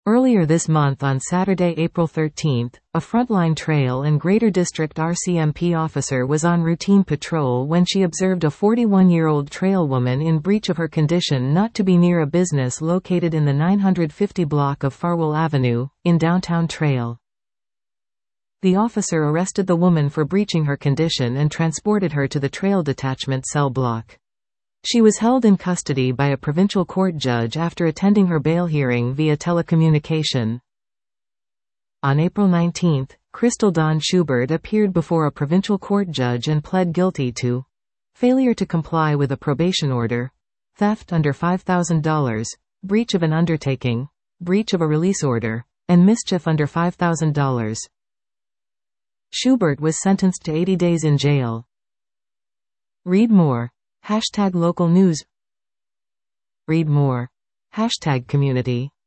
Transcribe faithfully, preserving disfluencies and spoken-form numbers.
Earlier this month on Saturday, April thirteenth, a Frontline Trail and Greater District R C M P officer was on routine patrol when she observed a forty-one-year-old trail woman in breach of her condition not to be near a business located in the nine hundred fifty block of Farwell Avenue, in downtown Trail. The officer arrested the woman for breaching her condition and transported her to the Trail Detachment cell block. She was held in custody by a provincial court judge after attending her bail hearing via telecommunication. On April nineteenth, Crystal Dawn Schubert appeared before a provincial court judge and pled guilty to failure to comply with a probation order, theft under five thousand dollars, breach of an undertaking, breach of a release order, and mischief under five thousand dollars. Schubert was sentenced to eighty days in jail. Read more. Hashtag local news. Read more. Hashtag community.